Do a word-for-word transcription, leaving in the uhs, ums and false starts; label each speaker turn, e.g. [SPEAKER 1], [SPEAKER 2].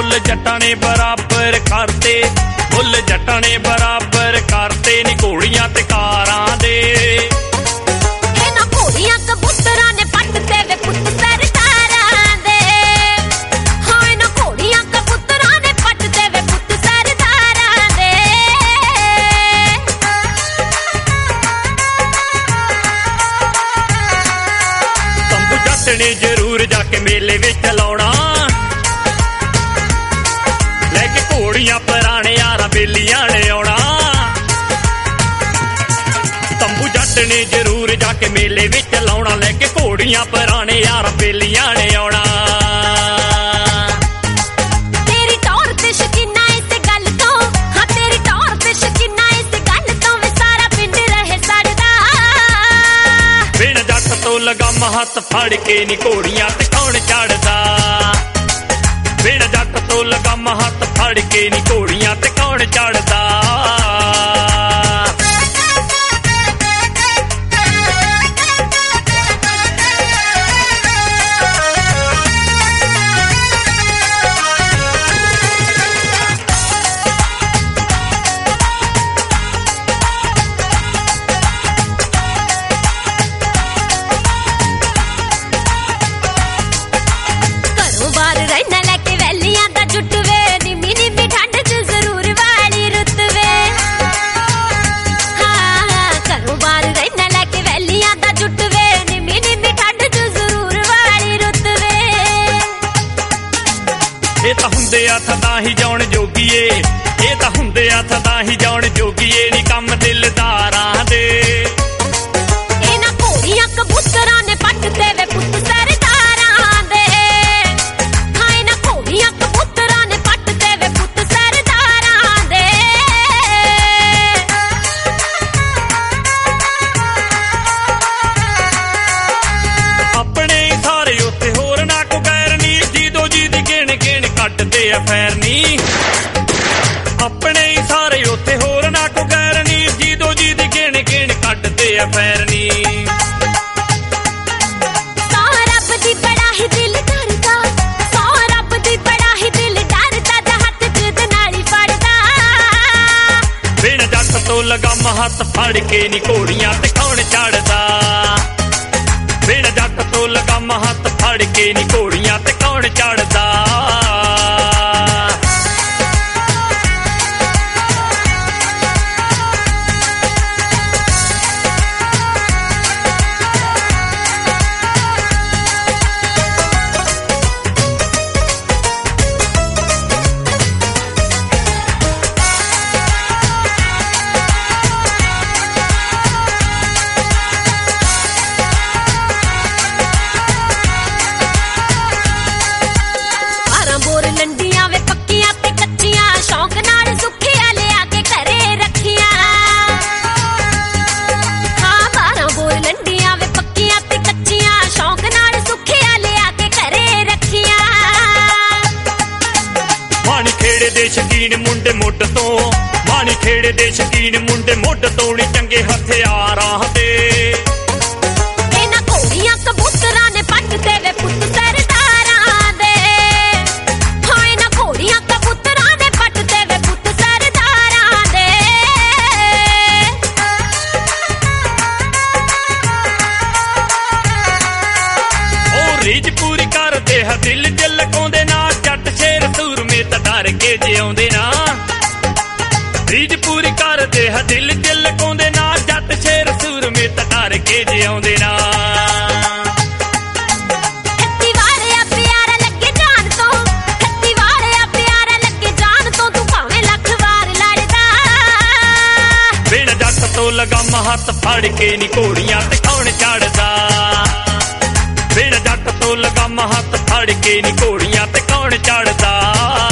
[SPEAKER 1] ਮੁੱਲ ਜੱਟਾਂ ਨੇ ਬਰਾਬਰ ਕਰਤੇ, ਮੁੱਲ ਜੱਟਾਂ ਨੇ ਬਰਾਬਰ ਕਰਤੇ ਨੀ ਘੋੜੀਆਂ ਤੇ ਕਾਰਾਂ ਦੇ।
[SPEAKER 2] ਇਹਨਾਂ ਘੋੜੀਆਂ ਕਬੂਤਰਾਂ ਨੇ ਪੱਟ ਤੇ ਵੇ ਪੁੱਤ ਸਰਦਾਰਾਂ ਦੇ। ਹਾਂ ਇਹਨਾਂ ਘੋੜੀਆਂ ਕਬੂਤਰਾਂ ਨੇ ਪੱਟ ਤੇ ਵੇ ਪੁੱਤ ਸਰਦਾਰਾਂ ਦੇ।
[SPEAKER 1] ਤੰਬੂ ਜੱਟ ਨੇ ਜ਼ਰੂਰ ਜਾ ਕੇ ਮੇਲੇ ਵਿੱਚ ਲਾਉਣਾ, ਲੈ ਕੇ ਘੋੜੀਆਂ ਪੁਰਾਣੇ ਯਾਰਾਂ ਬੇਲੀਆਂ ਨੇ ਆਉਣਾ। ਤੰਬੂ ਜੱਟ ਨੇ ਜ਼ਰੂਰ ਜਾ ਕੇ ਮੇਲੇ ਵਿੱਚ ਲਾਉਣਾ, ਲੈ ਕੇ ਘੋੜੀਆਂ ਪੁਰਾਣੇ ਯਾਰਾਂ ਬੇਲੀਆਂ ਨੇ ਆਉਣਾ।
[SPEAKER 2] ਤੇਰੀ ਟੌਰ ਤੇ ਸ਼ਕੀਨਾ ਇਸ ਗੱਲ ਤੋਂ, ਹਾਂ ਤੇਰੀ ਟੌਰ ਤੇ ਸ਼ਕੀਨਾ ਇਸ ਗੱਲ ਤੋਂ ਵੇ ਸਾਰਾ ਪਿੰਡ ਰਹੇ ਸੜਦਾ।
[SPEAKER 1] ਬਿਨ ਜੱਟ ਤੋਂ ਲਗਾਮ ਹੱਥ ਫੜ ਕੇ ਨੀ ਘੋੜੀਆਂ ਤੇ ਕੌਣ ਚੜਦਾ। ਬਿਨ ਜੱਟ ਤੋਂ ਲਗਾਮ ਹੱਥ ਫੜ ਕੇ ਨੀ ਘੋੜੀਆਂ ਤੇ ਕੌਣ ਚੜਦਾ।
[SPEAKER 2] ਘਰੋਂ ਬਾਹਰ ਰਹਿਣਾ ਲੈ ਕੇ ਵੈਲੀਆਂ ਦਾ ਜੁੱਟ ਵੇ, ਨਿੰਮੀ ਨਿੰਮੀ ਠੰਡ ਚ ਜ਼ਰੂਰ ਵਾਲੀ ਰੁੱਤ ਵੇ। ਹਾਂ ਘਰੋਂ ਬਾਹਰ ਰਹਿਣਾ ਲੈ ਕੇ ਵੈਲੀਆਂ ਦਾ ਜੁੱਟ ਵੇ, ਨਿੰਮੀ ਨਿੰਮੀ ਠੰਡ ਚ ਜ਼ਰੂਰ ਵਾਲੀ ਰੁੱਤ ਵੇ।
[SPEAKER 1] ਇਹ ਤਾਂ ਹੁੰਦੇ ਆ ਤਾਂ ਹੀ ਜਾਣ ਜੋਗੀਏ, ਇਹ ਤਾਂ ਹੁੰਦੇ ਆ ਤਾਂ ਹੀ ਜਾਣ ਜੋਗੀਏ ਨੀ ਕੰਮ ਦਿਲਦਾਰਾਂ ਦੇ।
[SPEAKER 2] ਇਹਨਾਂ ਘੋੜੀਆਂ ਕਬੂਤਰਾਂ ਨੇ ਪੱਟ ਤੇ ਵੇ ਪੁੱਤ ਸਰਦਾਰਾਂ ਦੇ। ਹਾਂ ਇਹਨਾਂ ਘੋੜੀਆਂ ਕਬੂਤਰਾਂ ਨੇ ਪੱਟ ਤੇ ਵੇ ਪੁੱਤ ਸਰਦਾਰਾਂ ਦੇ।
[SPEAKER 1] ਆਪਣੇ ਹੀ ਸਾਰੇ ਉੱਥੇ ਹੋਰ ਨਾ ਕੋ ਗੈਰ ਨੀ, ਜੀਦੋ ਜੀ ਦੀ ਗਿਣ ਗਿਣ ਕੱਢਦੇ ਆ ਫੈਰ ਨੀ। ਆਪਣੇ ਹੀ ਸਾਰੇ ਉੱਥੇ ਹੋਰ ਨਾ ਕੋ ਗੈਰ ਨੀ, ਜੀਦੋ ਜੀ ਦੀ ਗਿਣ ਗਿਣ ਕੱਢਦੇ ਆ ਫੈਰ ਨੀ।
[SPEAKER 2] ਸੌ ਰੱਬ ਦੀ ਬੜਾ ਹੀ ਦਿਲ ਡਰਦਾ, ਸੌ ਰੱਬ ਦੀ ਬੜਾ ਹੀ ਦਿਲ ਡਰਦਾ, ਤੇ ਹੱਥ ਜਿੱਦ ਨਾਲ ਹੀ ਫੜਦਾ।
[SPEAKER 1] ਬਿਨ ਜੱਟ ਤੋਂ ਲਗਾਮ ਹੱਥ ਫੜ ਕੇ ਨੀ ਘੋੜੀਆਂ ਤੇ ਕੌਣ ਚੜਦਾ। ਬਿਨ ਜੱਟ ਤੋਂ ਲਗਾਮ ਹੱਥ ਫੜ ਕੇ ਨੀ ਘੋੜੀਆਂ ਤੇ ਕੌਣ ਚੜਦਾ।
[SPEAKER 2] ਬਾਰਾਂ ਬੋਰ ਲੰਡੀਆਂ ਵੇ ਪੱਕੀਆਂ ਤੇ ਕੱਚੀਆਂ, ਸ਼ੌਂਕ ਨਾਲ ਸੁੱਖੀਆਂ ਲਿਆ ਕੇ ਘਰੇ ਰੱਖੀਆਂ। ਹਾਂ ਬਾਰਾਂ ਬੋਰ ਲੰਡੀਆਂ ਵੇ ਪੱਕੀਆਂ ਤੇ ਕੱਚੀਆਂ, ਸ਼ੌਂਕ ਨਾਲ ਸੁੱਖੀਆਂ ਲਿਆ ਕੇ ਘਰੇ ਰੱਖੀਆਂ।
[SPEAKER 1] ਮਾਣੀ ਖੇੜੇ ਦੇ ਸ਼ਕੀਨ ਮੁੰਡੇ ਮੁੱਢ ਤੋਂ, ਮਾਣੀ ਖੇੜੇ ਦੇ ਸ਼ਕੀਨ ਮੁੰਡੇ ਮੁੱਢ ਤੋਂ ਨੀ ਚੰਗੇ ਹਥਿਆਰਾਂ ਦੇ।
[SPEAKER 2] ਇਹਨਾਂ ਘੋੜੀਆਂ ਕਬੂਤਰਾਂ ਨੇ ਪੱਟ ਤੇ ਵੇ ਪੁੱਤ ਸਰਦਾਰਾਂ ਦੇ। ਹਾਂ ਇਹਨਾਂ ਘੋੜੀਆਂ ਕਬੂਤਰਾਂ ਨੇ ਪੱਟ ਤੇ ਵੇ ਪੁੱਤ ਸਰਦਾਰਾਂ ਦੇ।
[SPEAKER 1] ਉਹ ਰੀਝ ਪੂਰੀ ਕਰਦੇ ਆ ਦਿਲ ਚ ਲਗਾਉਂਦੇ ਨਾ, ਜੱਟ ਸ਼ੇਰ ਸੂਰਮੇ ਤਾਂ ਡਰ ਕੇ ਜਿਉਂਦੇ ਨਾ। ਰੀਝ ਪੂਰੀ ਕਰਦੇ ਆ ਦਿਲ ਚ ਲਗਾਉਂਦੇ ਨਾ, ਜੱਟ ਸ਼ੇਰ ਸੂਰਮੇ ਤਾਂ ਡਰ ਕੇ ਜਿਉਂਦੇ ਨਾ।
[SPEAKER 2] ਖੱਤੀ ਵਾਲਿਆ ਪਿਆਰਾ ਲੱਗੇ ਜਾਨ ਤੋਂ, ਖੱਤੀ ਵਾਲਿਆ ਪਿਆਰਾ ਲੱਗੇ ਜਾਨ ਤੋਂ, ਤੂੰ ਭਾਵੇਂ ਲੱਖ ਵਾਰ ਲੜਦਾ।
[SPEAKER 1] ਬਿਨ ਜੱਟ ਤੋਂ ਲਗਾਮ ਹੱਥ ਫੜ ਕੇ ਨੀ ਘੋੜੀਆਂ ਤੇ ਕੌਣ ਚੜਦਾ। ਬਿਨ ਜੱਟ ਤੋਂ ਲਗਾਮ ਹੱਥ ਫੜ ਕੇ ਨੀ ਘੋੜੀਆਂ ਤੇ ਕੌਣ ਚੜਦਾ।